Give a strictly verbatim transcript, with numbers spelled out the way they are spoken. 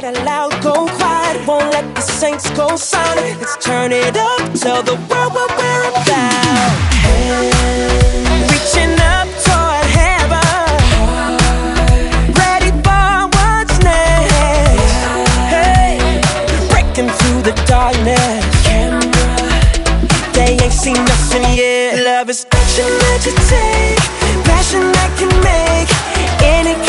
that loud, go quiet. Won't let the saints go silent. Let's turn it up, tell the world what we're about. Reaching up toward heaven, ready for what's next. Hey, breaking through the darkness. They ain't seen nothing yet. Love is action that you take, passion that can make any